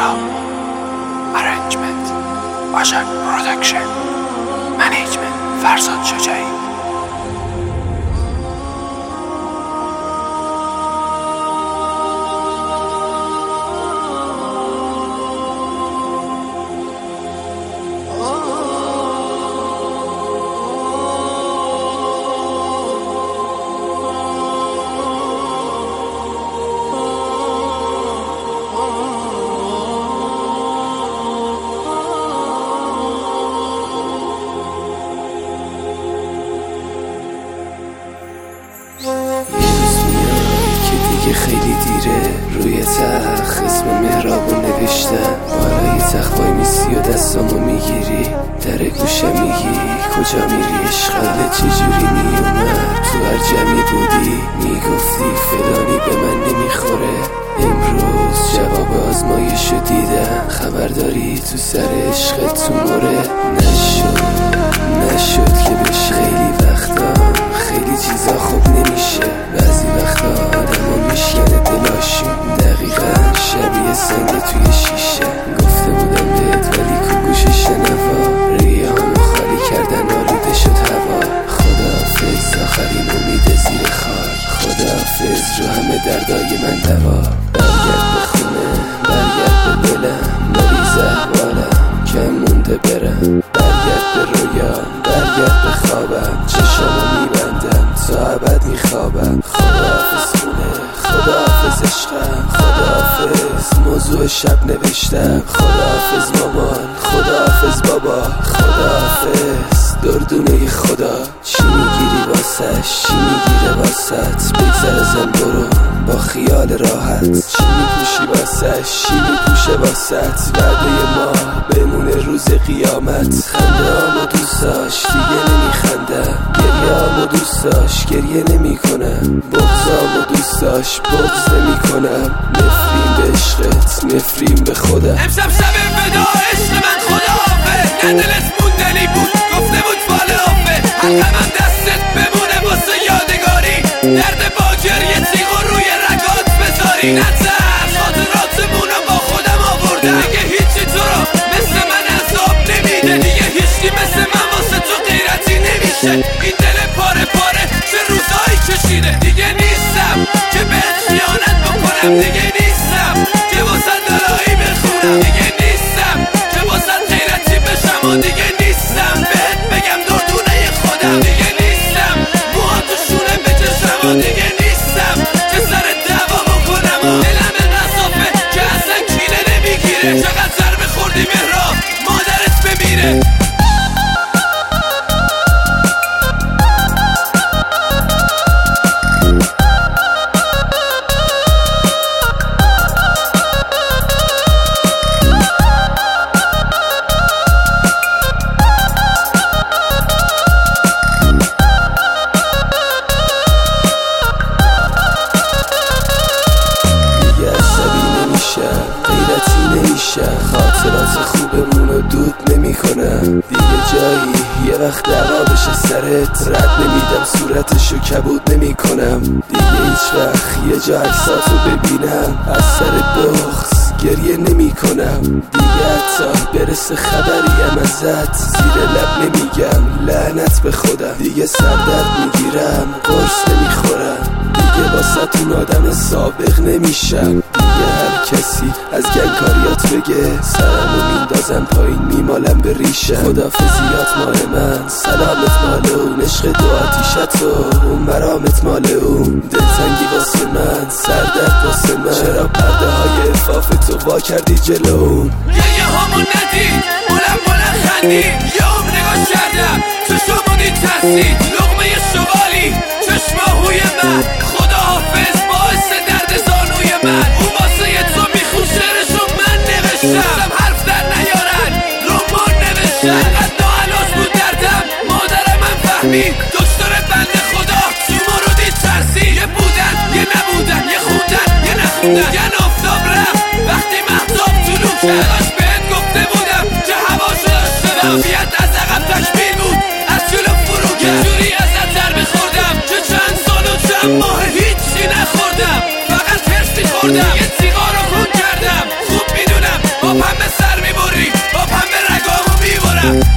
مهراب. ارنجمنت باشک پرودکشن. منیجمنت فرزاد شجاعی. خیلی دیره روی تخت اسم مهرابو نوشتم، بالای تخت وای میسی و دستامو میگیری، در گوشم میگی کجا میری عشقاله چجوری میومد، تو هر جمعی بودی میگفتی فلانی به من نمیخوره، امروز جواب آزمایشو دیدم، خبرداری تو سر عشقت تو مره، نشد که بشه، خیلی وقتا خیلی چیزا خوب نمیشه، بعضی وقتا آدما میشکنه دلاشون، دقیقا شبیه سنگ توی شیشه، گفته بودم بهت ولی کو گوش شنوا، ریه‌هامو خالی کردن آلوده شد هوا، خداحافظ آخرین امید زیر خاک، خداحافظ رو همه دردای من دوا، برگرد به خونه برگرد به دلم، مریض احوالم کم مونده برم، برگرد به رویام برگرد به خوابم، چشامو میبندم تا ابد میخوابم، خداحافظ خونه خداحافظ عشقم، خداحافظ موضوع شب نوشتم، خداحافظ مامان خداحافظ بابا، خداحافظ دردونه خدا، چی میگیری واسش چی میگیره واسط، بگذر ازم برو با خیال راحت، چی میپوشی واسش چی میپوشه واسط، وعده ما بمونه روز قیامت، خنده‌امو دوست داشت دیگه نمیخندم، گریه‌امو دوست داشت گریه نمیکنم، بغضامو دوست داشت بغض نمیکنم، نفرین به عشقت نفرین به خودم، امشب شب ودا عشق من خداحافظ، نه دلت موندنی بود گفته بود فال حافظ، حقم دستت بمونه واسه یادگاری، درد با گریه تیغو روی رگات بذاری، نترس خاطراتمونو با خودم آوردم، دیگه هیچی تو رو مثل من عذاب نمیده، دیگه هیچی مثل من واسه تو غیرتی نمیشه، این دل پاره پاره چه روزایی کشیده، دیگه نیستم که بهت خیانت بکنم، دیگه نیستم که واسه دلایی بخونم، دیگه نیستم که واسه غیرتی بشم، و دیگه نیستم بهت بگم دردونه خودم، دیگه نیستم موها تو شونه بکشم، و دیگه نیستم که سر دعوا بکنم، و دلم انقدر صافه که اصلا کینه نمیگیره، چقدر ضربه خوردی مهراب مادرت بمیره. خاطرات خوبمونو دود نمیکنم، دیگه جایی یه وقت دعوا بشه سرت، رد نمیدم صورتشو کبود نمیکنم، دیگه هیچ وقت یه جا عکساتو ببینم از سر بغض گریه نمیکنم، دیگه حتی برسه خبریم ازت زیر لب نمیگم لعنت به خودم، دیگه سردرد میگیرم قرص نمیخورم، دیگه واسه آدم سابق نمیشم، دیگه هر کسی از گنگکاریات بگه سرمو میندازم پایین میمالم به ریشم، خدافزیات مال من سلامت مال اون، عشق دو آتیشت و اون مرامت مال اون، دلتنگی واسه من سردرد واسه من، چرا پرده های افاف تو وا کردی جلو، یه همون ندید بلند خندید، یه هم نگاه کردم چشمونی ترسید، لقمه شوالی چشماهوی من، خداحافظ باعث درد زانوی من، اون واسه تو میخون شعرشو من نوشتم، حرف در نیارن رمان نوشتم، قد ناعلاج بود دردم مادر من فهمید، دکتر بنده خدا تو مرودی ترسید، یه بودن یه نبودن یه خوندن یه نخوندن، یه آفتاب رفت وقتی مهتاب طلوع کرد، داشت بهت گفته بودم که هواشو داشته وضعیت از عقب تکمیل بود از جلو فرو کرد، جوری ازت ضربه خوردم که چند سال و چند ماه هیچی نخوردم، فقط هرسی خوردم، یه سیگارو خون کردم، خوب میدونم نه